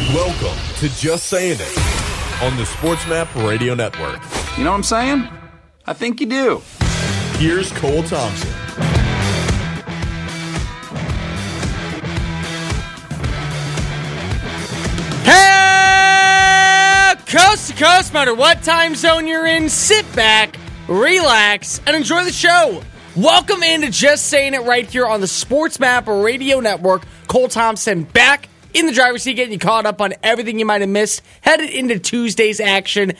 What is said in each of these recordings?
Welcome to Just Saying It on the SportsMap Radio Network. You know what I'm saying? I think you do. Here's Cole Thompson. Hey, coast to coast, no matter what time zone you're in, sit back, relax, and enjoy the show. Welcome into Just Saying It right here on the SportsMap Radio Network. Cole Thompson back in the driver's seat, getting you caught up on everything you might have missed. Headed into Tuesday's action,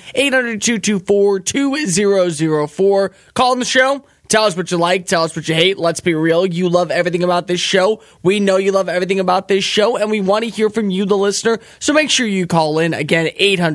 800-224-2004. Call in the show. Tell us what you like. Tell us what you hate. Let's be real. You love everything about this show. We know you love everything about this show, and we want to hear from you, the listener. So make sure you call in. Again,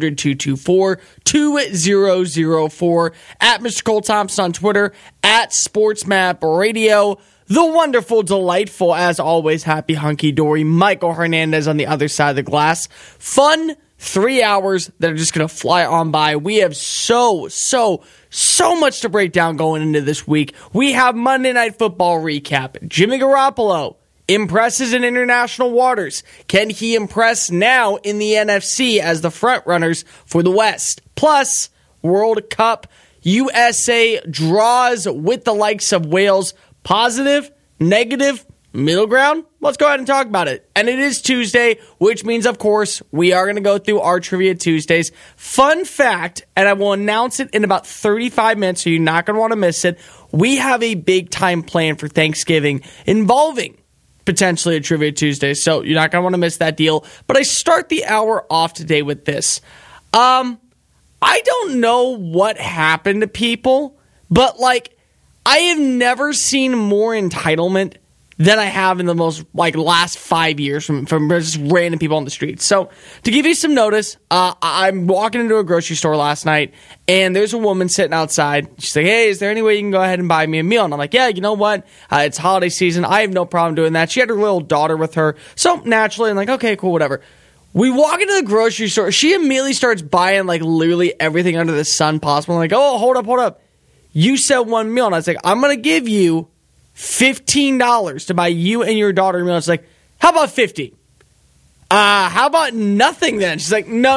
800-224-2004. At Mr. Cole Thompson on Twitter. At SportsMap Radio. The wonderful, delightful, as always, happy, hunky-dory Michael Hernandez on the other side of the glass. Fun 3 hours that are just going to fly on by. We have so much to break down going into this week. We have Monday Night Football recap. Jimmy Garoppolo impresses in international waters. Can he impress now in the NFC as the front runners for the West? Plus, World Cup, USA draws with the likes of Wales. Positive, negative, middle ground? Let's go ahead and talk about it. And it is Tuesday, which means, of course, we are going to go through our Trivia Tuesdays. Fun fact, and I will announce it in about 35 minutes, so you're not going to want to miss it. We have a big-time plan for Thanksgiving involving potentially a Trivia Tuesday, so you're not going to want to miss that deal. But I start the hour off today with this. I don't know what happened to people, but, I have never seen more entitlement than I have in the last 5 years from just random people on the streets. So, to give you some notice, I'm walking into a grocery store last night, and there's a woman sitting outside. She's like, hey, is there any way you can go ahead and buy me a meal? And I'm like, yeah, you know what? It's holiday season. I have no problem doing that. She had her little daughter with her. So, naturally, I'm like, okay, cool, whatever. We walk into the grocery store. She immediately starts buying, literally everything under the sun possible. I'm like, oh, hold up. You said one meal. And I was like, I'm going to give you $15 to buy you and your daughter a meal. It's like, how about 50? How about nothing then? She's like, no,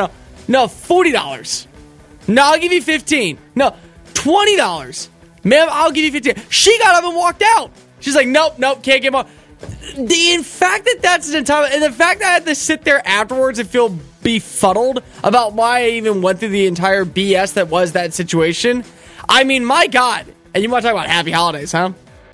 $40. No, I'll give you 15. No, $20. Ma'am, I'll give you 15. She got up and walked out. She's like, nope, can't get more. The fact that that's an entitlement, and the fact that I had to sit there afterwards and feel befuddled about why I even went through the entire BS that was that situation. I mean, my God. And you want to talk about happy holidays, huh?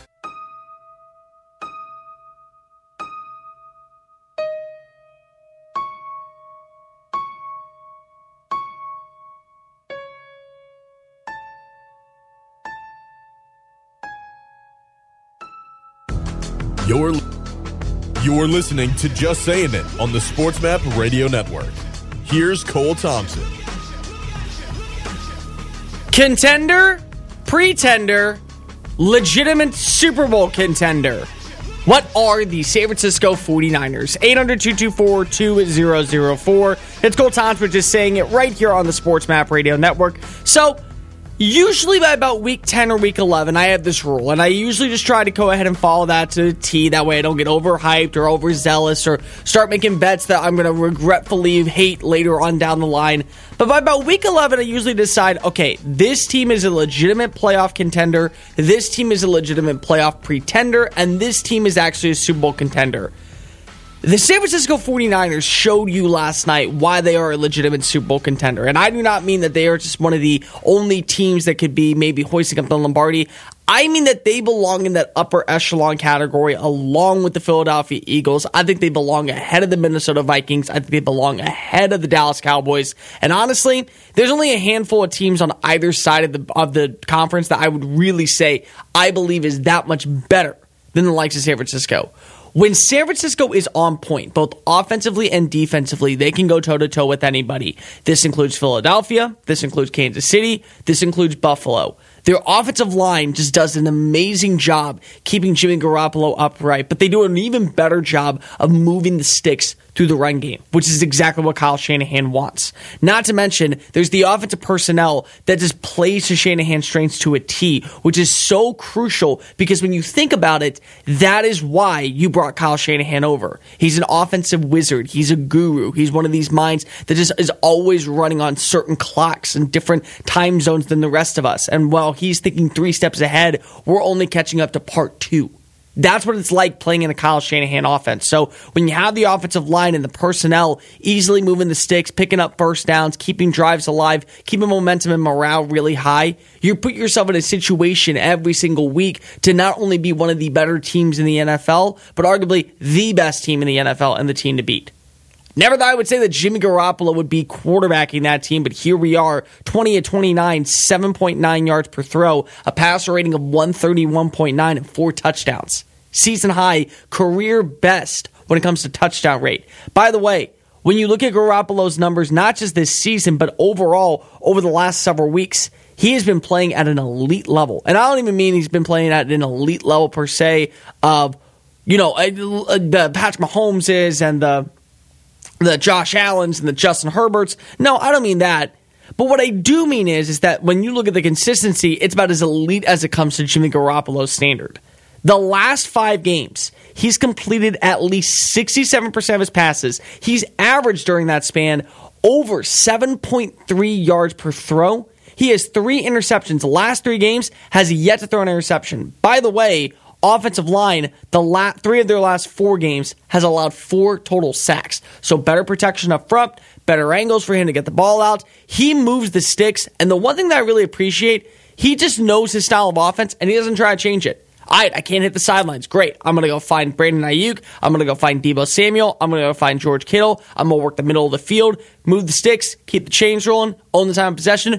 You're listening to Just Saying It on the SportsMap Radio Network. Here's Cole Thompson. Contender, pretender, legitimate Super Bowl contender. What are the San Francisco 49ers? 800-224-2004. It's Cole Thompson just saying it right here on the SportsMap Radio Network. So, usually by about week 10 or week 11, I have this rule, and I usually just try to go ahead and follow that to the T. That way I don't get overhyped or overzealous or start making bets that I'm going to regretfully hate later on down the line. But by about week 11, I usually decide, okay, this team is a legitimate playoff contender, this team is a legitimate playoff pretender, and this team is actually a Super Bowl contender. The San Francisco 49ers showed you last night why they are a legitimate Super Bowl contender. And I do not mean that they are just one of the only teams that could be maybe hoisting up the Lombardi. I mean that they belong in that upper echelon category along with the Philadelphia Eagles. I think they belong ahead of the Minnesota Vikings. I think they belong ahead of the Dallas Cowboys. And honestly, there's only a handful of teams on either side of the conference that I would really say I believe is that much better than the likes of San Francisco. When San Francisco is on point, both offensively and defensively, they can go toe-to-toe with anybody. This includes Philadelphia. This includes Kansas City. This includes Buffalo. Their offensive line just does an amazing job keeping Jimmy Garoppolo upright, but they do an even better job of moving the sticks through the run game, which is exactly what Kyle Shanahan wants. Not to mention, there's the offensive personnel that just plays to Shanahan's strengths to a T, which is so crucial because when you think about it, that is why you brought Kyle Shanahan over. He's an offensive wizard. He's a guru. He's one of these minds that just is always running on certain clocks and different time zones than the rest of us. And while he's thinking 3 steps ahead, we're only catching up to part 2. That's what it's like playing in a Kyle Shanahan offense. So when you have the offensive line and the personnel easily moving the sticks, picking up first downs, keeping drives alive, keeping momentum and morale really high, you put yourself in a situation every single week to not only be one of the better teams in the NFL, but arguably the best team in the NFL and the team to beat. Never thought I would say that Jimmy Garoppolo would be quarterbacking that team, but here we are, 20 of 29, 7.9 yards per throw, a passer rating of 131.9 and 4 touchdowns. Season high, career best when it comes to touchdown rate. By the way, when you look at Garoppolo's numbers, not just this season, but overall over the last several weeks, he has been playing at an elite level. And I don't even mean he's been playing at an elite level per se of, the Patrick Mahomes and the Josh Allens and the Justin Herberts. No, I don't mean that. But what I do mean is that when you look at the consistency, it's about as elite as it comes to Jimmy Garoppolo's standard. The last 5 games, he's completed at least 67% of his passes. He's averaged during that span over 7.3 yards per throw. He has 3 interceptions. The last 3 games has yet to throw an interception. By the way, offensive line, 3 of their last 4 games has allowed 4 total sacks. So better protection up front, better angles for him to get the ball out. He moves the sticks, and the one thing that I really appreciate, he just knows his style of offense, and he doesn't try to change it. All right, I can't hit the sidelines. Great. I'm going to go find Brandon Ayuk. I'm going to go find Deebo Samuel. I'm going to go find George Kittle. I'm going to work the middle of the field, move the sticks, keep the chains rolling, own the time of possession.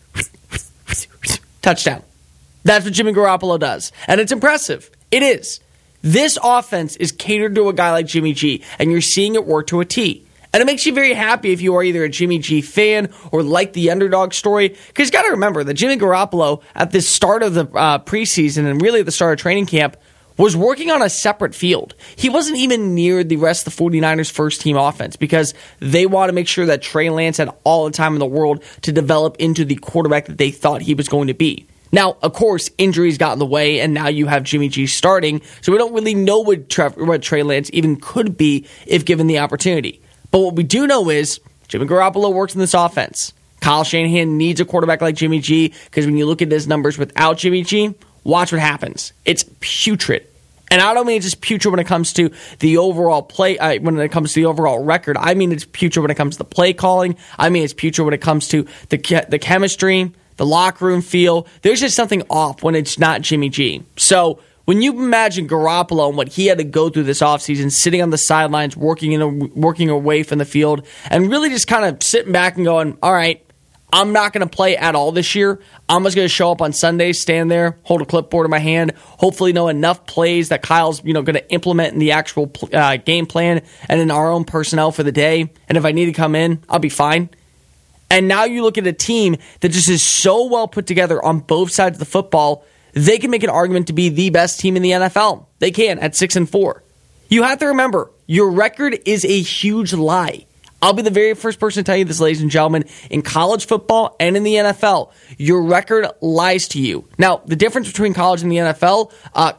Touchdown. That's what Jimmy Garoppolo does. And it's impressive. It is. This offense is catered to a guy like Jimmy G, and you're seeing it work to a T. And it makes you very happy if you are either a Jimmy G fan or like the underdog story. Because you got to remember that Jimmy Garoppolo, at the start of the preseason and really at the start of training camp, was working on a separate field. He wasn't even near the rest of the 49ers' first-team offense because they want to make sure that Trey Lance had all the time in the world to develop into the quarterback that they thought he was going to be. Now, of course, injuries got in the way, and now you have Jimmy G starting, so we don't really know what Trey Lance even could be if given the opportunity. But what we do know is Jimmy Garoppolo works in this offense. Kyle Shanahan needs a quarterback like Jimmy G because when you look at his numbers without Jimmy G, watch what happens. It's putrid. And I don't mean it's just putrid when it comes to the overall play, when it comes to the overall record. I mean it's putrid when it comes to the play calling. I mean it's putrid when it comes to the chemistry, the locker room feel. There's just something off when it's not Jimmy G. So when you imagine Garoppolo and what he had to go through this offseason, sitting on the sidelines, working away from the field, and really just kind of sitting back and going, all right, I'm not going to play at all this year. I'm just going to show up on Sundays, stand there, hold a clipboard in my hand, hopefully know enough plays that Kyle's going to implement in the actual game plan and in our own personnel for the day. And if I need to come in, I'll be fine. And now you look at a team that just is so well put together on both sides of the football, they can make an argument to be the best team in the NFL. They can at 6-4. You have to remember, your record is a huge lie. I'll be the very first person to tell you this, ladies and gentlemen. In college football and in the NFL, your record lies to you. Now, the difference between college and the NFL,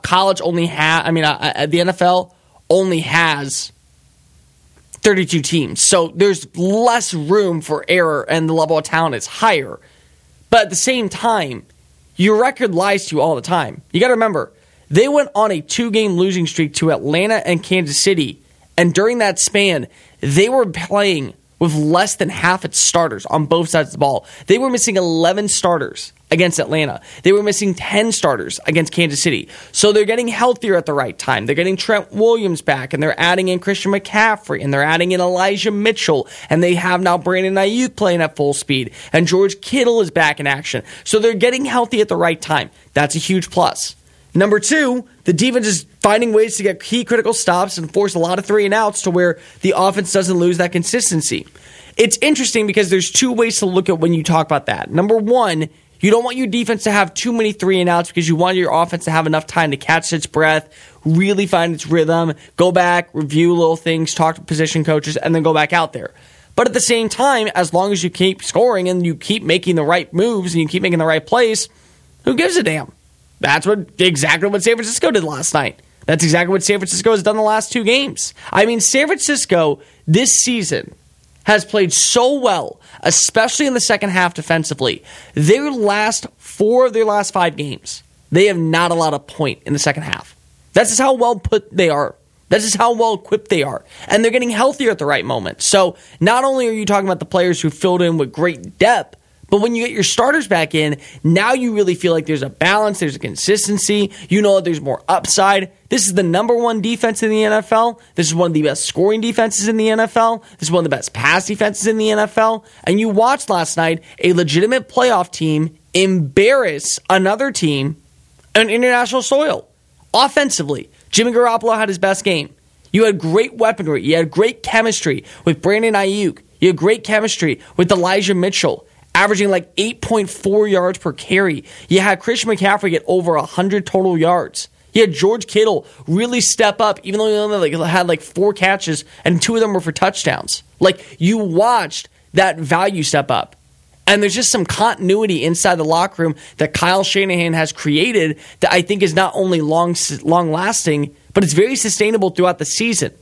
the NFL only has 32 teams. So there's less room for error and the level of talent is higher. But at the same time, your record lies to you all the time. You got to remember, they went on a 2-game losing streak to Atlanta and Kansas City. And during that span, they were playing with less than half its starters on both sides of the ball. They were missing 11 starters against Atlanta. They were missing 10 starters against Kansas City. So they're getting healthier at the right time. They're getting Trent Williams back, and they're adding in Christian McCaffrey, and they're adding in Elijah Mitchell, and they have now Brandon Ayuk playing at full speed, and George Kittle is back in action. So they're getting healthy at the right time. That's a huge plus. Number 2, the defense is finding ways to get key critical stops and force a lot of 3-and-outs to where the offense doesn't lose that consistency. It's interesting because there's 2 ways to look at when you talk about that. Number 1, You don't want your defense to have too many 3-and-outs because you want your offense to have enough time to catch its breath, really find its rhythm, go back, review little things, talk to position coaches, and then go back out there. But at the same time, as long as you keep scoring and you keep making the right moves and you keep making the right plays, who gives a damn? That's exactly what San Francisco did last night. That's exactly what San Francisco has done the last 2 games. I mean, San Francisco this season has played so well, especially in the second half defensively. Their last 4 of their last 5 games, they have not allowed a point in the second half. That's just how well put they are. That's just how well equipped they are. And they're getting healthier at the right moment. So not only are you talking about the players who filled in with great depth, but when you get your starters back in, now you really feel like there's a balance, there's a consistency. You know that there's more upside. This is the number 1 defense in the NFL. This is one of the best scoring defenses in the NFL. This is one of the best pass defenses in the NFL. And you watched last night a legitimate playoff team embarrass another team on international soil. Offensively, Jimmy Garoppolo had his best game. You had great weaponry. You had great chemistry with Brandon Ayuk. You had great chemistry with Elijah Mitchell, averaging like 8.4 yards per carry. You had Christian McCaffrey get over 100 total yards. You had George Kittle really step up, even though he only had like 4 catches and 2 of them were for touchdowns. Like, you watched that value step up. And there's just some continuity inside the locker room that Kyle Shanahan has created that I think is not only long-lasting, but it's very sustainable throughout the season.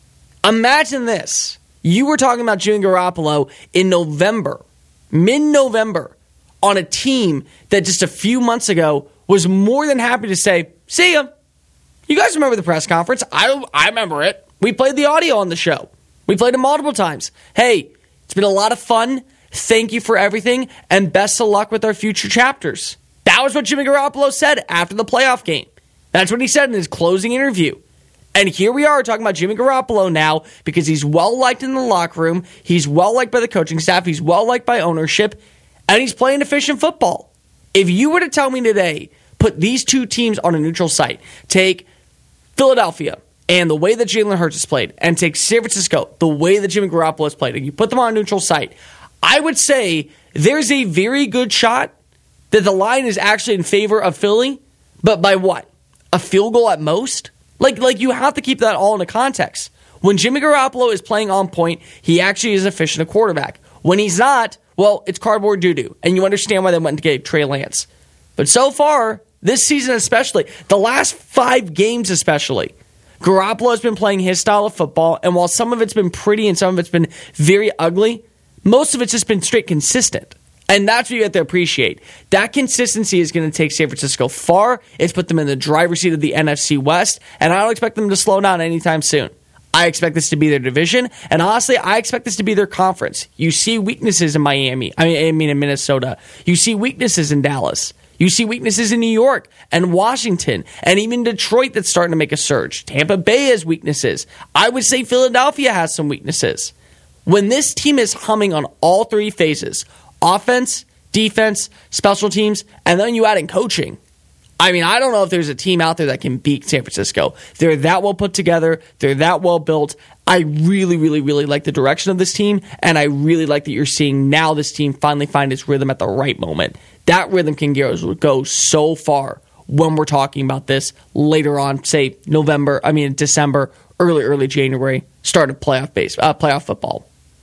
Imagine this. You were talking about Jimmy Garoppolo in November, mid-November, on a team that just a few months ago was more than happy to say, see ya. You guys remember the press conference? I remember it. We played the audio on the show. We played it multiple times. Hey, it's been a lot of fun. Thank you for everything, and best of luck with our future chapters. That was what Jimmy Garoppolo said after the playoff game. That's what he said in his closing interview. And here we are talking about Jimmy Garoppolo now because he's well-liked in the locker room, he's well-liked by the coaching staff, he's well-liked by ownership, and he's playing efficient football. If you were to tell me today, put these 2 teams on a neutral site, take Philadelphia and the way that Jalen Hurts has played, and take San Francisco, the way that Jimmy Garoppolo has played, and you put them on a neutral site, I would say there's a very good shot that the line is actually in favor of Philly, but by what? A field goal at most? Like you have to keep that all into context. When Jimmy Garoppolo is playing on point, he actually is efficient a quarterback. When he's not, well, it's cardboard doo-doo, and you understand why they went and gave Trey Lance. But so far, this season especially, the last 5 games especially, Garoppolo has been playing his style of football, and while some of it's been pretty and some of it's been very ugly, most of it's just been straight consistent. And that's what you have to appreciate. That consistency is going to take San Francisco far. It's put them in the driver's seat of the NFC West, and I don't expect them to slow down anytime soon. I expect this to be their division, and honestly, I expect this to be their conference. You see weaknesses in Miami. I mean in Minnesota. You see weaknesses in Dallas. You see weaknesses in New York and Washington and even Detroit that's starting to make a surge. Tampa Bay has weaknesses. I would say Philadelphia has some weaknesses. When this team is humming on all 3 phases, offense, defense, special teams, and then you add in coaching, I mean, I don't know if there's a team out there that can beat San Francisco. They're that well put together. They're that well built. I really, really, really like the direction of this team, and I really like that you're seeing now this team finally find its rhythm at the right moment. That rhythm can go so far when we're talking about this later on, say December, early January, start of playoff football.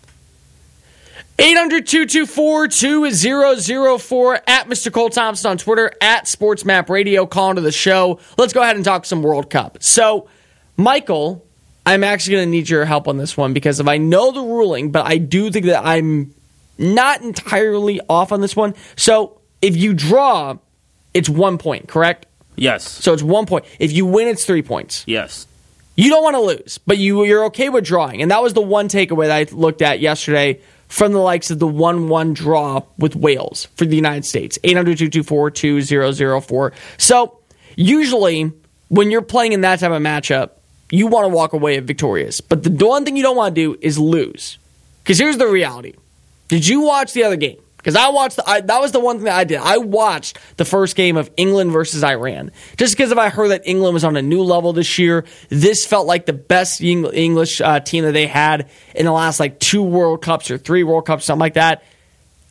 800-224-2004 at Mr. Cole Thompson on Twitter, at SportsMap Radio, calling to the show. Let's go ahead and talk some World Cup. So, Michael, I'm actually going to need your help on this one because if I know the ruling, but I do think that I'm not entirely off on this one. So, if you draw, it's 1 point, correct? Yes. So, it's 1 point. If you win, it's 3 points. Yes. You don't want to lose, but you're okay with drawing. And that was the one takeaway that I looked at yesterday from the likes of the 1-1 draw with Wales for the United States. 800-224-2004. So, usually, when you're playing in that type of matchup, you want to walk away victorious. But the one thing you don't want to do is lose. Because here's the reality. Did you watch the other game? Because that was the one thing that I did. I watched the first game of England versus Iran. Just because if I heard that England was on a new level this year, this felt like the best English team that they had in the last 2 World Cups or 3 World Cups, something like that.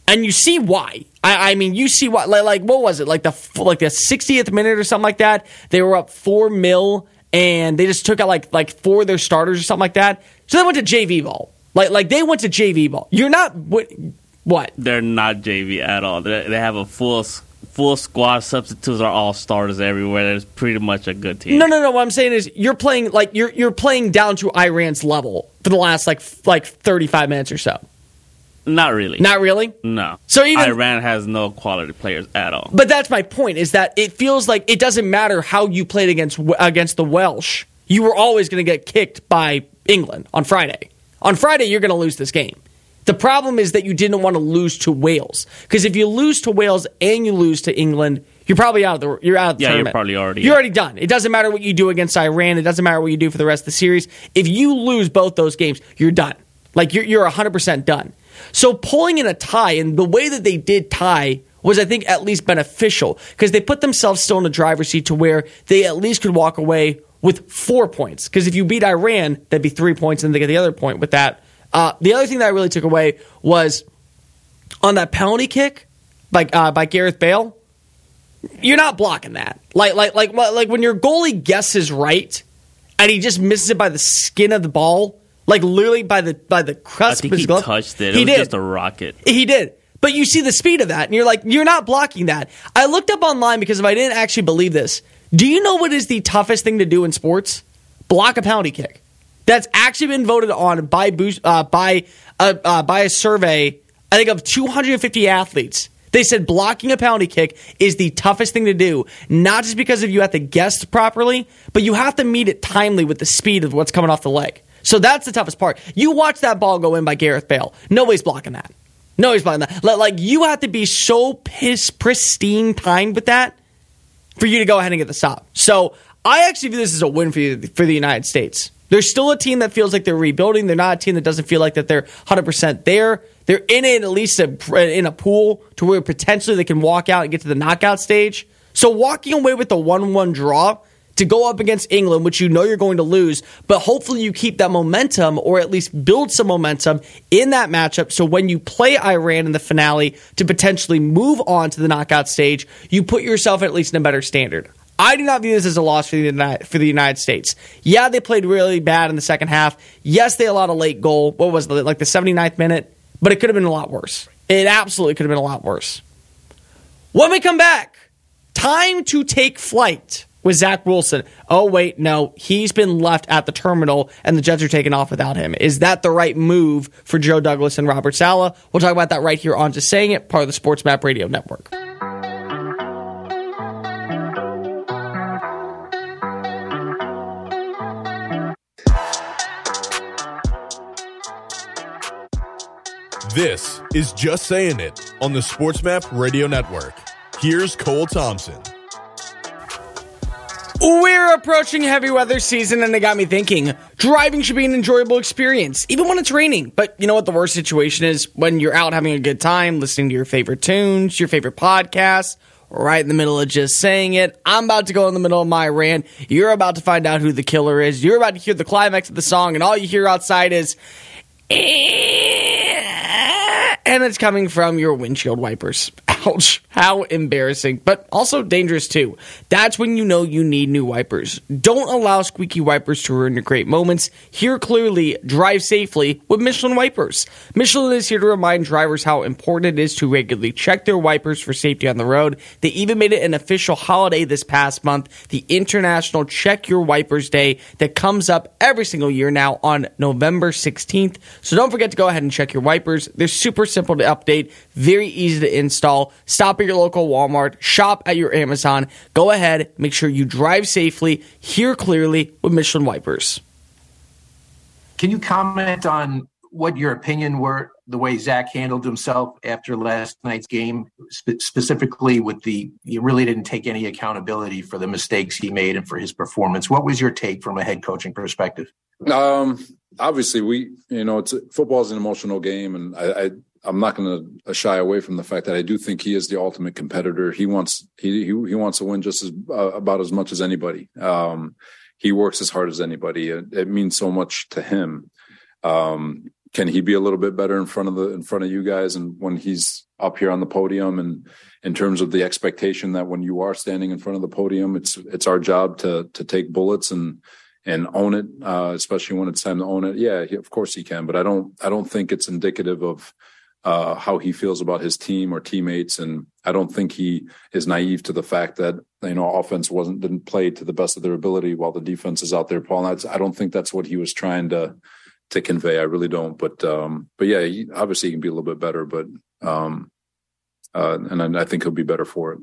And you see why. I mean, you see why. Like what was it? Like the 60th minute or something like that. They were up 4-0, and they just took out like 4 of their starters or something like that. So they went to JV ball. Like they went to JV ball. You're not what? They're not JV at all. They have a full squad. Substitutes are all starters everywhere. There's pretty much a good team. No. What I'm saying is you're playing like you're playing down to Iran's level for the last like 35 minutes or so. Not really. Not really? No. So even Iran has no quality players at all. But that's my point, is that it feels like it doesn't matter how you played against the Welsh. You were always going to get kicked by England on Friday. On Friday, you're going to lose this game. The problem is that you didn't want to lose to Wales, because if you lose to Wales and you lose to England, you're probably out of the tournament. You're probably already. You're already done. It doesn't matter what you do against Iran. It doesn't matter what you do for the rest of the series. If you lose both those games, you're done. Like you're 100% done. So pulling in a tie, and the way that they did tie was, I think, at least beneficial, because they put themselves still in the driver's seat to where they at least could walk away with 4 points. Because if you beat Iran, that'd be 3 points, and they get the other point with that. The other thing that I really took away was on that penalty kick by Gareth Bale. You're not blocking that. Like when your goalie guesses right, and he just misses it by the skin of the ball. Like literally by the crust of his glove. He touched it. He was did. Just a rocket. He did. But you see the speed of that, and you're like, you're not blocking that. I looked up online, because if I didn't actually believe this, do you know what is the toughest thing to do in sports? Block a penalty kick. That's actually been voted on by a survey, I think, of 250 athletes. They said blocking a penalty kick is the toughest thing to do, not just because of you have to guess properly, but you have to meet it timely with the speed of what's coming off the leg. So that's the toughest part. You watch that ball go in by Gareth Bale. Nobody's blocking that. Nobody's blocking that. Like, you have to be so pristine timed with that for you to go ahead and get the stop. So I actually view this as a win for the United States. They're still a team that feels like they're rebuilding. They're not a team that doesn't feel like that they're 100% there. They're in it, at least in a pool to where potentially they can walk out and get to the knockout stage. So walking away with the 1-1 draw to go up against England, which you know you're going to lose, but hopefully you keep that momentum, or at least build some momentum in that matchup, so when you play Iran in the finale to potentially move on to the knockout stage, you put yourself at least in a better standard. I do not view this as a loss for the United States. Yeah, they played really bad in the second half. Yes, they allowed a late goal. What was it, like the 79th minute? But it could have been a lot worse. It absolutely could have been a lot worse. When we come back, time to take flight with Zach Wilson. Oh, wait, no. He's been left at the terminal, and the Jets are taking off without him. Is that the right move for Joe Douglas and Robert Saleh? We'll talk about that right here on Just Saying It, part of the Sports Map Radio Network. This is Just Saying It on the Sports Map Radio Network. Here's Cole Thompson. We're approaching heavy weather season, and it got me thinking, driving should be an enjoyable experience, even when it's raining. But you know what the worst situation is? When you're out having a good time, listening to your favorite tunes, your favorite podcasts, right in the middle of Just Saying It. I'm about to go in the middle of my rant. You're about to find out who the killer is. You're about to hear the climax of the song, and all you hear outside is... and it's coming from your windshield wipers. Ouch. How embarrassing, but also dangerous too. That's when you know you need new wipers. Don't allow squeaky wipers to ruin your great moments. Hear clearly, drive safely with Michelin wipers. Michelin is here to remind drivers how important it is to regularly check their wipers for safety on the road. They even made it an official holiday this past month, the International Check Your Wipers Day, that comes up every single year now on November 16th. So don't forget to go ahead and check your wipers. They're super simple to update, very easy to install. Stop at your local Walmart, shop at your Amazon. Go ahead, make sure you drive safely, hear clearly with Michelin wipers. Can you comment on what your opinion were, the way Zach handled himself after last night's game, specifically with you really didn't take any accountability for the mistakes he made and for his performance. What was your take from a head coaching perspective? Obviously, football is an emotional game, and I'm not going to shy away from the fact that I do think he is the ultimate competitor. He wants to win just about as much as anybody. He works as hard as anybody. It means so much to him. can he be a little bit better in front of you guys, and when he's up here on the podium, and in terms of the expectation that when you are standing in front of the podium, it's our job to take bullets and own it, especially when it's time to own it. Yeah, of course he can, but I don't think it's indicative of how he feels about his team or teammates, and I don't think he is naive to the fact that offense didn't play to the best of their ability while the defense is out there, Paul. I don't think that's what he was trying to convey. I really don't. But yeah, obviously he can be a little bit better, but and I think he'll be better for it.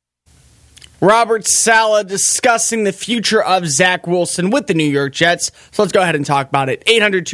Robert Saleh discussing the future of Zach Wilson with the New York Jets. So let's go ahead and talk about it.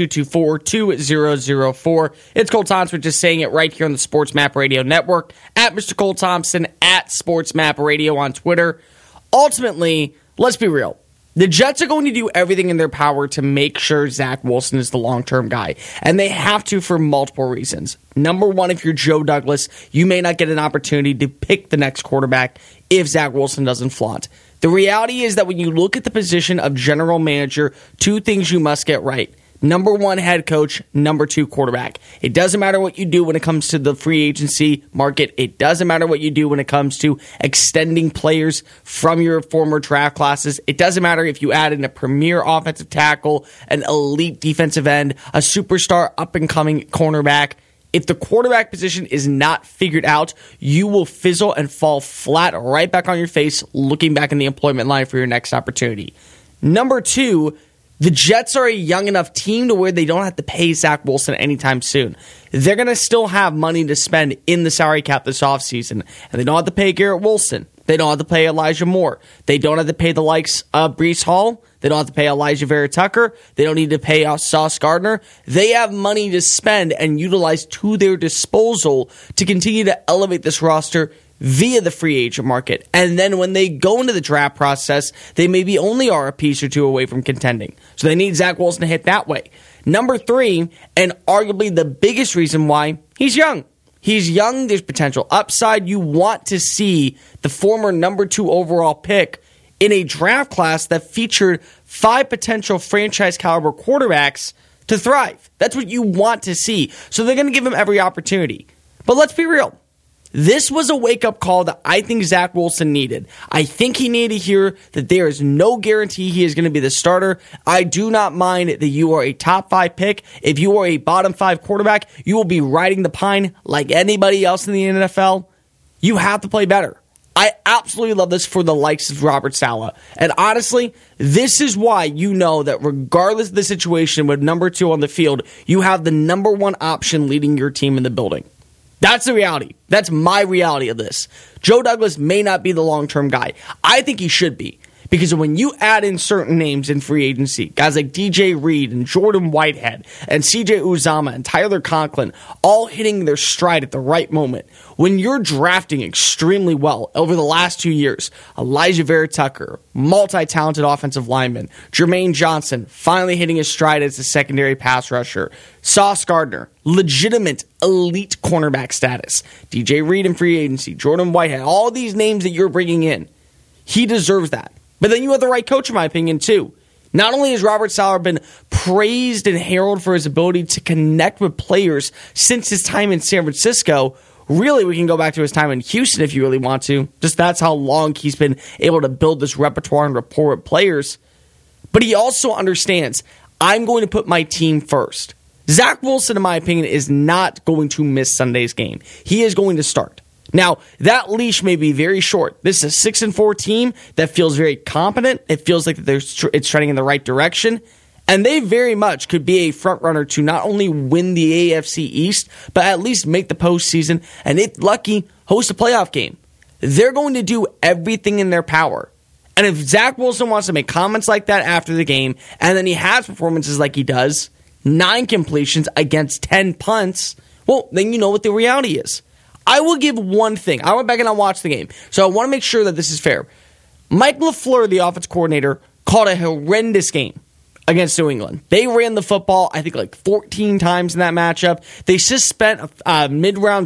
800-224-2004. It's Cole Thompson just saying it right here on the Sports Map Radio Network. At Mr. Cole Thompson, at Sports Map Radio on Twitter. Ultimately, let's be real. The Jets are going to do everything in their power to make sure Zach Wilson is the long-term guy. And they have to for multiple reasons. Number one, if you're Joe Douglas, you may not get an opportunity to pick the next quarterback if Zach Wilson doesn't flaunt. The reality is that when you look at the position of general manager, two things you must get right. Number one, head coach. Number two, quarterback. It doesn't matter what you do when it comes to the free agency market. It doesn't matter what you do when it comes to extending players from your former draft classes. It doesn't matter if you add in a premier offensive tackle, an elite defensive end, a superstar up-and-coming cornerback. If the quarterback position is not figured out, you will fizzle and fall flat right back on your face looking back in the employment line for your next opportunity. Number two, the Jets are a young enough team to where they don't have to pay Zach Wilson anytime soon. They're going to still have money to spend in the salary cap this offseason, and they don't have to pay Garrett Wilson. They don't have to pay Elijah Moore. They don't have to pay the likes of Breece Hall. They don't have to pay Elijah Vera Tucker. They don't need to pay Sauce Gardner. They have money to spend and utilize to their disposal to continue to elevate this roster via the free agent market. And then when they go into the draft process, they maybe only are a piece or two away from contending. So they need Zach Wilson to hit that way. Number three, and arguably the biggest reason why, he's young. He's young. There's potential upside. You want to see the former number 2 overall pick in a draft class that featured 5 potential franchise caliber quarterbacks to thrive. That's what you want to see. So they're going to give him every opportunity. But let's be real. This was a wake-up call that I think Zach Wilson needed. I think he needed to hear that there is no guarantee he is going to be the starter. I do not mind that you are a top 5 pick. If you are a bottom 5 quarterback, you will be riding the pine like anybody else in the NFL. You have to play better. I absolutely love this for the likes of Robert Saleh. And honestly, this is why you know that regardless of the situation with number 2 on the field, you have the number 1 option leading your team in the building. That's the reality. That's my reality of this. Joe Douglas may not be the long-term guy. I think he should be. Because when you add in certain names in free agency, guys like DJ Reed and Jordan Whitehead and CJ Uzomah and Tyler Conklin all hitting their stride at the right moment, when you're drafting extremely well over the last 2 years, Elijah Vera Tucker, multi-talented offensive lineman, Jermaine Johnson finally hitting his stride as a secondary pass rusher, Sauce Gardner, legitimate elite cornerback status, DJ Reed in free agency, Jordan Whitehead, all these names that you're bringing in, he deserves that. But then you have the right coach, in my opinion, too. Not only has Robert Saleh been praised and heralded for his ability to connect with players since his time in San Francisco, really we can go back to his time in Houston if you really want to. Just that's how long he's been able to build this repertoire and rapport with players. But he also understands, I'm going to put my team first. Zach Wilson, in my opinion, is not going to miss Sunday's game. He is going to start. Now, that leash may be very short. This is a 6-4 team that feels very competent. It feels like it's trending in the right direction. And they very much could be a front runner to not only win the AFC East, but at least make the postseason and, if lucky, host a playoff game. They're going to do everything in their power. And if Zach Wilson wants to make comments like that after the game, and then he has performances like he does, 9 completions against 10 punts, well, then you know what the reality is. I will give one thing. I went back and I watched the game, so I want to make sure that this is fair. Mike LaFleur, the offense coordinator, called a horrendous game against New England. They ran the football, I think, like 14 times in that matchup. They just spent a late round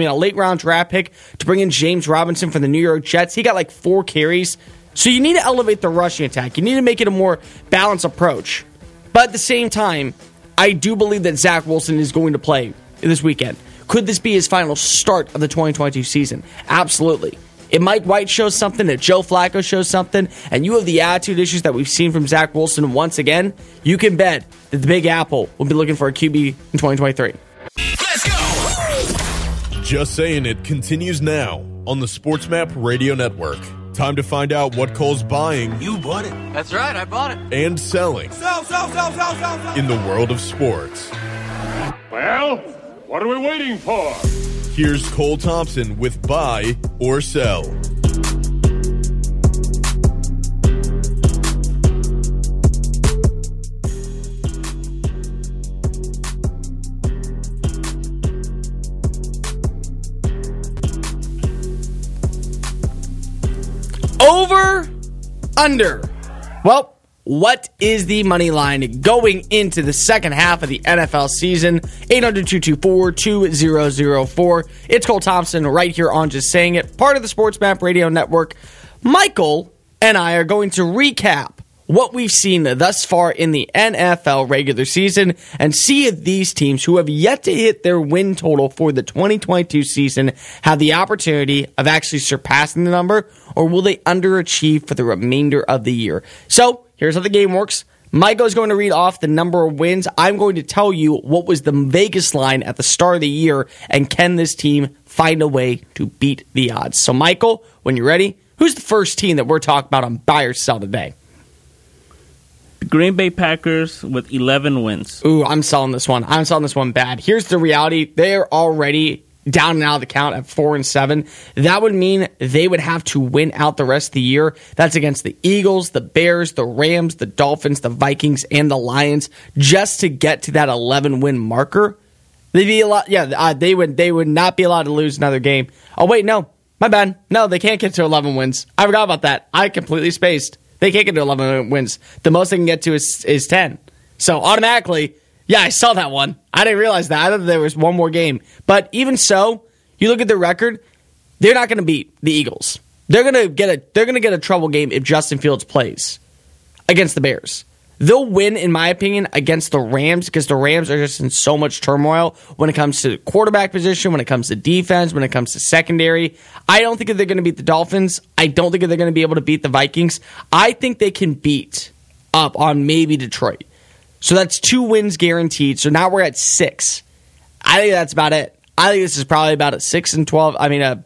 draft pick to bring in James Robinson for the New York Jets. He got like 4 carries. So you need to elevate the rushing attack. You need to make it a more balanced approach. But at the same time, I do believe that Zach Wilson is going to play this weekend. Could this be his final start of the 2022 season? Absolutely. If Mike White shows something, if Joe Flacco shows something, and you have the attitude issues that we've seen from Zach Wilson once again, you can bet that the Big Apple will be looking for a QB in 2023. Let's go! Just Saying It continues now on the SportsMap Radio Network. Time to find out what Cole's buying. You bought it. That's right, I bought it. And selling. Sell. In the world of sports. Well, what are we waiting for? Here's Cole Thompson with Buy or Sell. Over, under. Well, what is the money line going into the second half of the NFL season? 800-224-2004. It's Cole Thompson right here on Just Saying It, part of the SportsMap Radio Network. Michael and I are going to recap what we've seen thus far in the NFL regular season and see if these teams who have yet to hit their win total for the 2022 season have the opportunity of actually surpassing the number, or will they underachieve for the remainder of the year. So, here's how the game works. Michael is going to read off the number of wins. I'm going to tell you what was the Vegas line at the start of the year, and can this team find a way to beat the odds? So, Michael, when you're ready, who's the first team that we're talking about on Buy or Sell today? Green Bay Packers with 11 wins. Ooh, I'm selling this one. I'm selling this one bad. Here's the reality. They're already down and out of the count at 4-7. That would mean they would have to win out the rest of the year. That's against the Eagles, the Bears, the Rams, the Dolphins, the Vikings, and the Lions, just to get to that 11-win marker. They'd be a lot. Yeah, they would not be allowed to lose another game. Oh wait, no, my bad. No, they can't get to 11 wins. I forgot about that. I completely spaced. They can't get to 11 wins. The most they can get to is 10. So automatically, yeah, I saw that one. I didn't realize that. I thought there was one more game. But even so, you look at the record, they're not going to beat the Eagles. They're going to get a trouble game if Justin Fields plays against the Bears. They'll win, in my opinion, against the Rams because the Rams are just in so much turmoil when it comes to quarterback position, when it comes to defense, when it comes to secondary. I don't think that they're going to beat the Dolphins. I don't think that they're going to be able to beat the Vikings. I think they can beat up on maybe Detroit. So that's 2 wins guaranteed. So now we're at 6. I think that's about it. I think this is probably about a 6-12. I mean,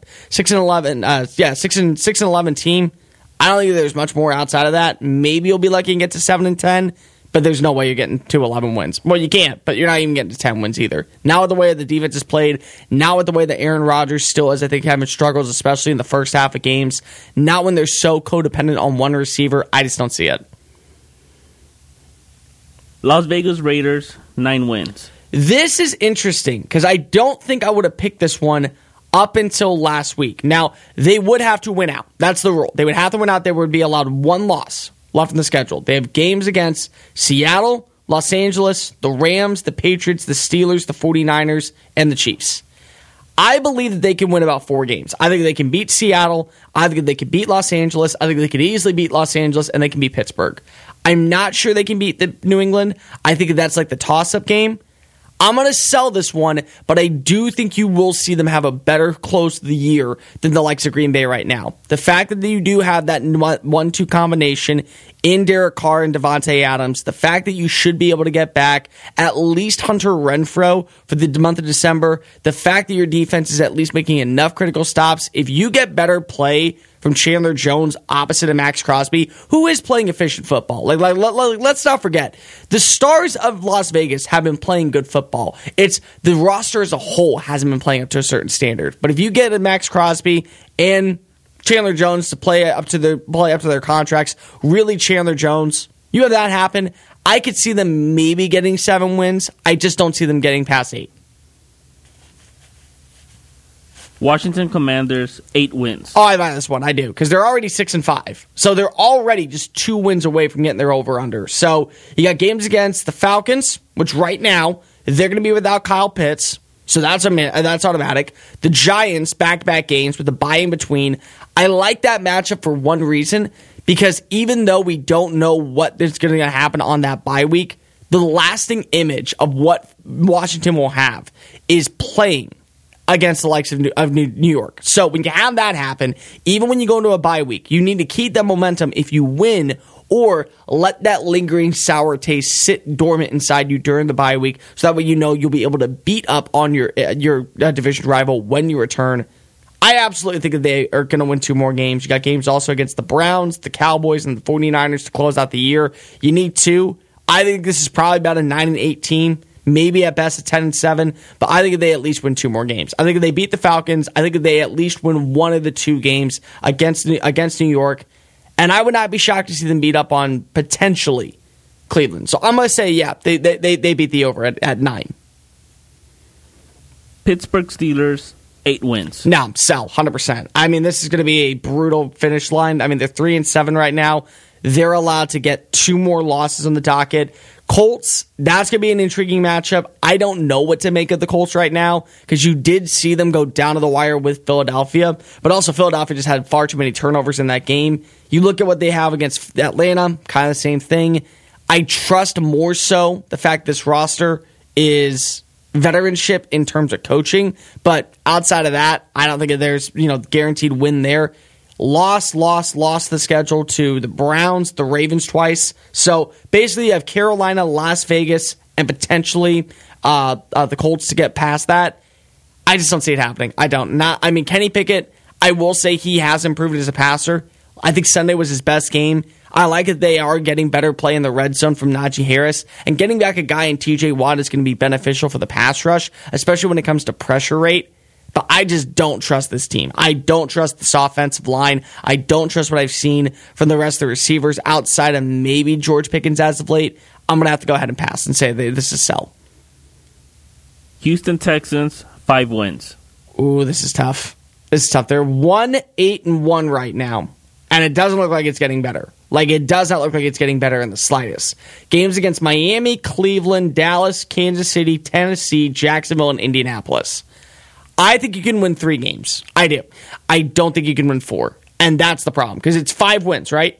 6-11. 6-11 team. I don't think there's much more outside of that. Maybe you'll be lucky and get to 7-10, but there's no way you're getting to 11 wins. Well, you can't, but you're not even getting to 10 wins either. Now with the way the defense is played, now with the way that Aaron Rodgers still is, I think, having struggles, especially in the first half of games, not when they're so codependent on one receiver, I just don't see it. Las Vegas Raiders, 9 wins. This is interesting because I don't think I would have picked this one up until last week. Now, they would have to win out. That's the rule. They would have to win out. They would be allowed 1 loss left in the schedule. They have games against Seattle, Los Angeles, the Rams, the Patriots, the Steelers, the 49ers, and the Chiefs. I believe that they can win about 4 games. I think they can beat Seattle. I think they can beat Los Angeles. I think they could easily beat Los Angeles, and they can beat Pittsburgh. I'm not sure they can beat the New England. I think that's like the toss-up game. I'm going to sell this one, but I do think you will see them have a better close to the year than the likes of Green Bay right now. The fact that you do have that 1-2 combination in Derek Carr and Devontae Adams, the fact that you should be able to get back at least Hunter Renfrow for the month of December, the fact that your defense is at least making enough critical stops, if you get better play from Chandler Jones opposite of Max Crosby, who is playing efficient football. Let's not forget, the stars of Las Vegas have been playing good football. It's the roster as a whole hasn't been playing up to a certain standard. But if you get a Max Crosby and Chandler Jones to play up to their contracts, really Chandler Jones, you have that happen, I could see them maybe getting 7 wins. I just don't see them getting past 8. Washington Commanders, 8 wins. Oh, I buy this one. I do, because they're already 6-5. So they're already just 2 wins away from getting their over-under. So you got games against the Falcons, which right now, they're going to be without Kyle Pitts. So that's automatic. The Giants, back-to-back games with the bye in between. I like that matchup for one reason, because even though we don't know what is going to happen on that bye week, the lasting image of what Washington will have is playing against the likes of New York. So when you have that happen, even when you go into a bye week, you need to keep that momentum if you win, or let that lingering sour taste sit dormant inside you during the bye week, so that way you know you'll be able to beat up on your division rival when you return. I absolutely think that they are going to win 2 more games. You got games also against the Browns, the Cowboys, and the 49ers to close out the year. You need 2. I think this is probably about a 9-8 team. Maybe at best a 10-7, but I think they at least win 2 more games. I think if they beat the Falcons, I think if they at least win one of the 2 games against New York, and I would not be shocked to see them beat up on potentially Cleveland. So I'm going to say, yeah, they beat the over at 9. Pittsburgh Steelers, 8 wins. No, sell 100%. I mean, this is going to be a brutal finish line. I mean, they're 3-7 right now. They're allowed to get 2 more losses on the docket. Colts, that's going to be an intriguing matchup. I don't know what to make of the Colts right now, because you did see them go down to the wire with Philadelphia, but also Philadelphia just had far too many turnovers in that game. You look at what they have against Atlanta, kind of the same thing. I trust more so the fact this roster is veteranship in terms of coaching, but outside of that, I don't think that there's guaranteed win there. Lost the schedule to the Browns, the Ravens twice. So basically you have Carolina, Las Vegas, and potentially the Colts to get past that. I just don't see it happening. Kenny Pickett, I will say he has improved as a passer. I think Sunday was his best game. I like that they are getting better play in the red zone from Najee Harris. And getting back a guy in TJ Watt is going to be beneficial for the pass rush, especially when it comes to pressure rate. But I just don't trust this team. I don't trust this offensive line. I don't trust what I've seen from the rest of the receivers outside of maybe George Pickens as of late. I'm going to have to go ahead and pass and say this is sell. Houston Texans, 5 wins. Ooh, this is tough. They're 1-8-1 right now, and it doesn't look like it's getting better. It does not look like it's getting better in the slightest. Games against Miami, Cleveland, Dallas, Kansas City, Tennessee, Jacksonville, and Indianapolis. I think you can win 3 games. I do. I don't think you can win 4. And that's the problem, because it's 5 wins, right?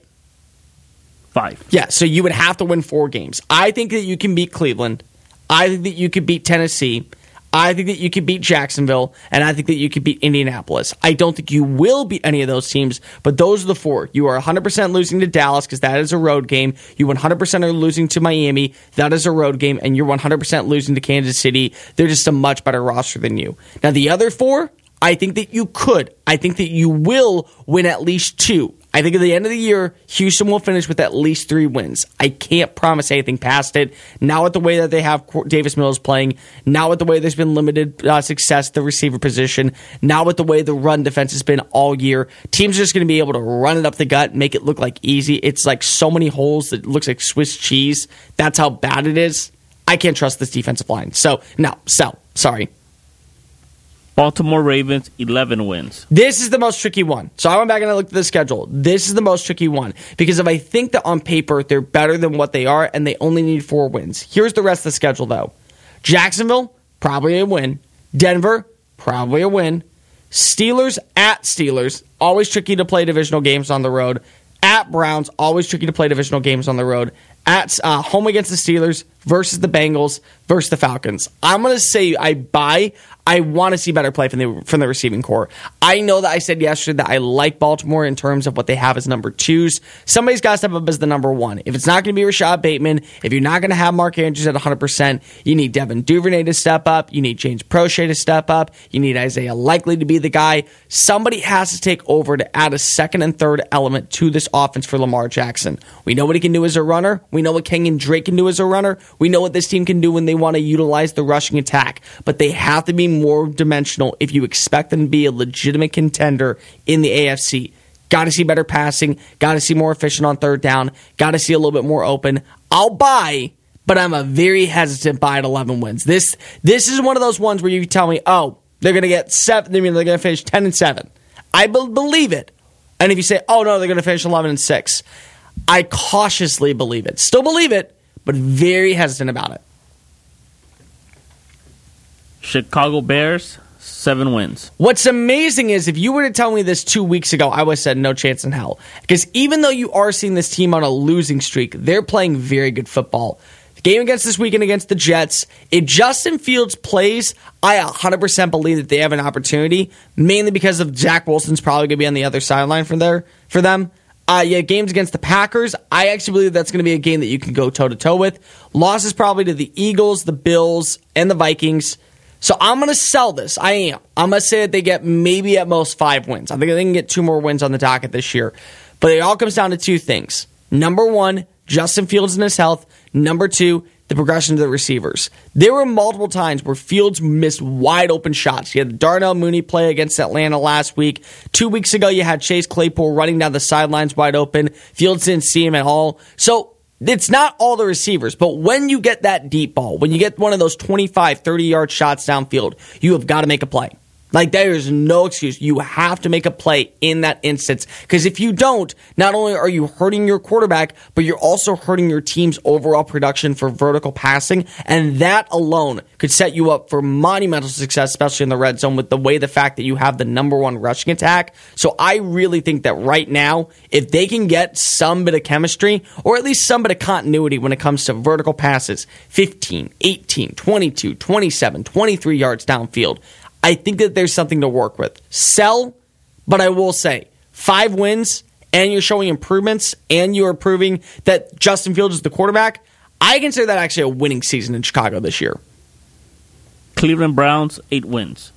5. Yeah, so you would have to win 4 games. I think that you can beat Cleveland. I think that you could beat Tennessee. I think that you could beat Jacksonville, and I think that you could beat Indianapolis. I don't think you will beat any of those teams, but those are the 4. You are 100% losing to Dallas, because that is a road game. You 100% are losing to Miami. That is a road game, and you're 100% losing to Kansas City. They're just a much better roster than you. Now, the other 4, I think that you could. I think that you will win at least 2. I think at the end of the year, Houston will finish with at least 3 wins. I can't promise anything past it. Now with the way that they have Davis Mills playing, now with the way there's been limited success at the receiver position, now with the way the run defense has been all year, teams are just going to be able to run it up the gut, make it look like easy. It's like so many holes that it looks like Swiss cheese. That's how bad it is. I can't trust this defensive line. So, no, sell. Sorry. Baltimore Ravens, 11 wins. This is the most tricky one. So I went back and I looked at the schedule. This is the most tricky one, because if I think that on paper they're better than what they are and they only need 4 wins. Here's the rest of the schedule, though. Jacksonville, probably a win. Denver, probably a win. Steelers at Steelers, always tricky to play divisional games on the road. At Browns, always tricky to play divisional games on the road. At home against the Steelers versus the Bengals versus the Falcons. I'm going to say I want to see better play from the receiving core. I know that I said yesterday that I like Baltimore in terms of what they have as number 2s. Somebody's got to step up as the number 1. If it's not going to be Rashad Bateman, if you're not going to have Mark Andrews at 100%, you need Devin Duvernay to step up. You need James Prochet to step up. You need Isaiah Likely to be the guy. Somebody has to take over to add a second and third element to this offense for Lamar Jackson. We know what he can do as a runner. We know what Kenyon Drake can do as a runner. We know what this team can do when they want to utilize the rushing attack. But they have to be more dimensional if you expect them to be a legitimate contender in the AFC. Got to see better passing. Got to see more efficient on third down. Got to see a little bit more open. I'll buy, but I'm a very hesitant buy at 11 wins. This is one of those ones where you tell me, oh, they're going to get 7. They're going to finish 10-7. I believe it. And if you say, oh no, they're going to finish 11-6, I cautiously believe it. Still believe it, but very hesitant about it. Chicago Bears, 7 wins. What's amazing is if you were to tell me this 2 weeks ago, I would have said no chance in hell. Because even though you are seeing this team on a losing streak, they're playing very good football. Game against this weekend against the Jets. If Justin Fields plays, I 100% believe that they have an opportunity, mainly because of Zach Wilson's probably going to be on the other sideline for them. Games against the Packers, I actually believe that's going to be a game that you can go toe-to-toe with. Losses probably to the Eagles, the Bills, and the Vikings. So I'm going to sell this. I am. I'm going to say that they get maybe at most 5 wins. I think they can get 2 more wins on the docket this year. But it all comes down to 2 things. Number 1, Justin Fields and his health. Number 2, the progression of the receivers. There were multiple times where Fields missed wide open shots. You had the Darnell Mooney play against Atlanta last week. 2 weeks ago, you had Chase Claypool running down the sidelines wide open. Fields didn't see him at all. So it's not all the receivers, but when you get that deep ball, when you get one of those 25, 30-yard shots downfield, you have got to make a play. Like, there is no excuse. You have to make a play in that instance. Because if you don't, not only are you hurting your quarterback, but you're also hurting your team's overall production for vertical passing. And that alone could set you up for monumental success, especially in the red zone, with the fact that you have the number 1 rushing attack. So I really think that right now, if they can get some bit of chemistry, or at least some bit of continuity when it comes to vertical passes, 15, 18, 22, 27, 23 yards downfield, I think that there's something to work with. Sell, but I will say, 5 wins, and you're showing improvements, and you're proving that Justin Fields is the quarterback. I consider that actually a winning season in Chicago this year. Cleveland Browns, 8 wins.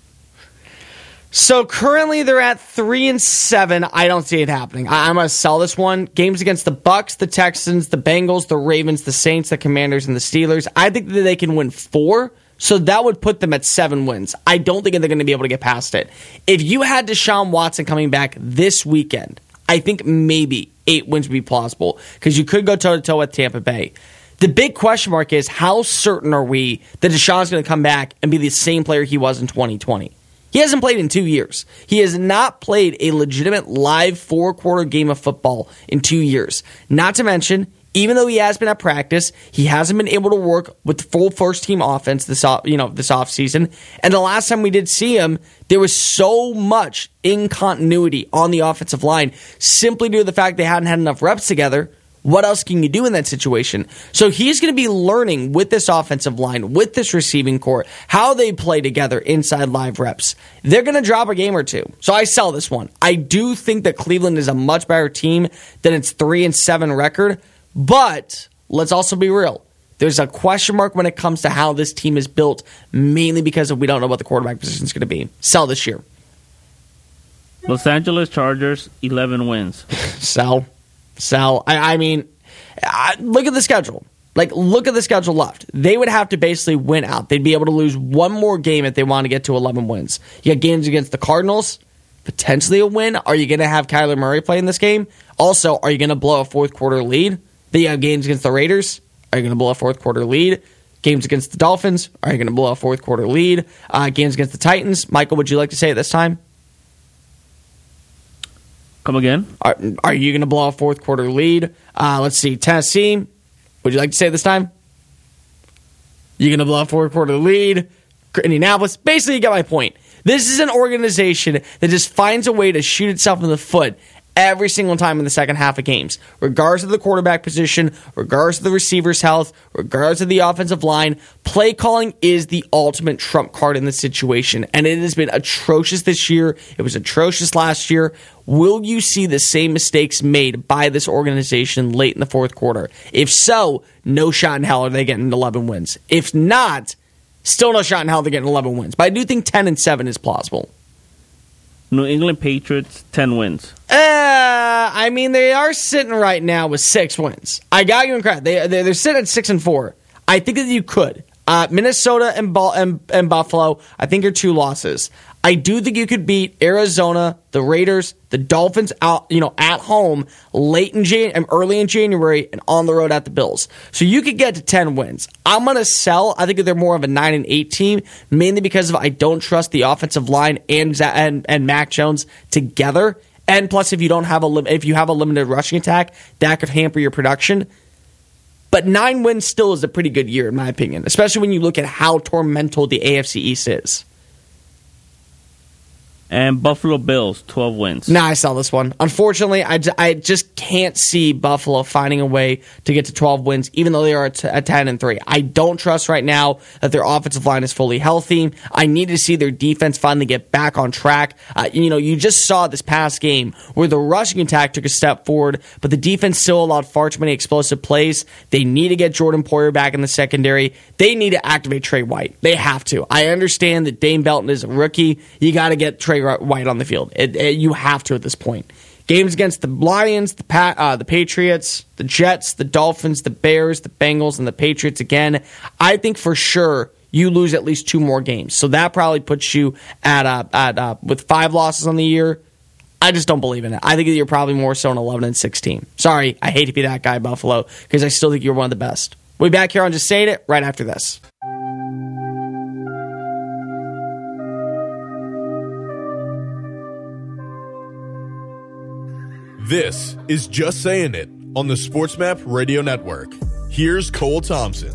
So currently they're at 3-7. I don't see it happening. I'm going to sell this one. Games against the Bucs, the Texans, the Bengals, the Ravens, the Saints, the Commanders, and the Steelers. I think that they can win 4. So that would put them at 7 wins. I don't think they're going to be able to get past it. If you had Deshaun Watson coming back this weekend, I think maybe 8 wins would be plausible because you could go toe-to-toe with Tampa Bay. The big question mark is how certain are we that Deshaun's going to come back and be the same player he was in 2020? He hasn't played in 2 years. He has not played a legitimate live 4-quarter game of football in 2 years. Not to mention, even though he has been at practice, he hasn't been able to work with the full first-team offense this offseason. And the last time we did see him, there was so much incontinuity on the offensive line simply due to the fact they hadn't had enough reps together. What else can you do in that situation? So he's going to be learning with this offensive line, with this receiving core, how they play together inside live reps. They're going to drop a game or 2. So I sell this one. I do think that Cleveland is a much better team than its 3-7 record. But let's also be real. There's a question mark when it comes to how this team is built, mainly because we don't know what the quarterback position is going to be. Sell this year. Los Angeles Chargers, 11 wins. Sell. I mean, look at the schedule. Look at the schedule left. They would have to basically win out. They'd be able to lose one more game if they want to get to 11 wins. You got games against the Cardinals, potentially a win. Are you going to have Kyler Murray play in this game? Also, are you going to blow a 4th-quarter lead? Then you have games against the Raiders. Are you going to blow a 4th-quarter lead? Games against the Dolphins. Are you going to blow a 4th-quarter lead? Games against the Titans. Michael, would you like to say it this time? Come again? Are you going to blow a 4th-quarter lead? Let's see. Tennessee. Would you like to say it this time? You're going to blow a 4th-quarter lead. Indianapolis. Basically, you get my point. This is an organization that just finds a way to shoot itself in the foot every single time in the second half of games, regardless of the quarterback position, regardless of the receiver's health, regardless of the offensive line. Play calling is the ultimate trump card in this situation, and it has been atrocious this year. It was atrocious last year. Will you see the same mistakes made by this organization late in the 4th quarter? If so, no shot in hell are they getting 11 wins. If not, still no shot in hell they're getting 11 wins. But I do think 10-7 is plausible. New England Patriots, 10 wins. I mean, they are sitting right now with 6 wins. I got you in credit. They're sitting at 6-4. I think that you could. Minnesota and Buffalo, I think are 2 losses. I do think you could beat Arizona, the Raiders, the Dolphins out, at home early in January and on the road at the Bills. So you could get to 10 wins. I'm going to sell. I think that they're more of a 9-8 team, mainly because I don't trust the offensive line and Mac Jones together. And plus, if you have a limited rushing attack, that could hamper your production. But 9 wins still is a pretty good year, in my opinion, especially when you look at how tormented the AFC East is. And Buffalo Bills, 12 wins. Nah, I saw this one. Unfortunately, I just can't see Buffalo finding a way to get to 12 wins, even though they are at 10-3. I don't trust right now that their offensive line is fully healthy. I need to see their defense finally get back on track. You just saw this past game where the rushing attack took a step forward, but the defense still allowed far too many explosive plays. They need to get Jordan Poyer back in the secondary. They need to activate Trey White. They have to. I understand that Dane Belton is a rookie. You got to get Trey White on the field. You have to at this point. Games against the Lions, the Patriots, the Jets, the Dolphins, the Bears, the Bengals, and the Patriots again. I think for sure you lose at least 2 more games. So that probably puts you at with 5 losses on the year. I just don't believe in it. I think that you're probably more so an 11-16. Sorry, I hate to be that guy, Buffalo, because I still think you're one of the best. We'll be back here on Just Saying It right after this. This is Just Saying It on the SportsMap Radio Network. Here's Cole Thompson.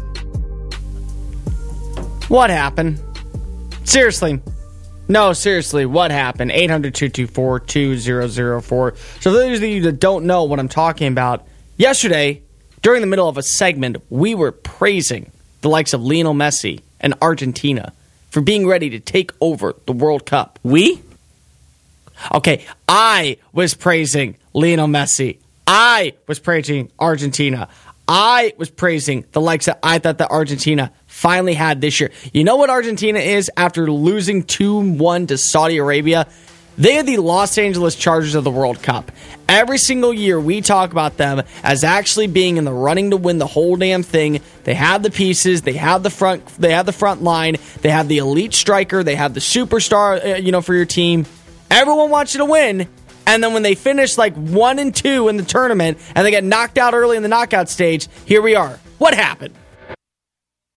What happened? Seriously. No, seriously, what happened? 800-224-2004. So for those of you that don't know what I'm talking about, yesterday, during the middle of a segment, we were praising the likes of Lionel Messi and Argentina for being ready to take over the World Cup. We? Okay, I was praising Lionel Messi. I was praising Argentina. I was praising the likes that I thought that Argentina finally had this year. You know what Argentina is after losing 2-1 to Saudi Arabia? They are the Los Angeles Chargers of the World Cup. Every single year we talk about them as actually being in the running to win the whole damn thing. They have the pieces, they have the front line, they have the elite striker, they have the superstar, for your team. Everyone wants you to win, and then when they finish like 1-2 in the tournament and they get knocked out early in the knockout stage, here we are. What happened?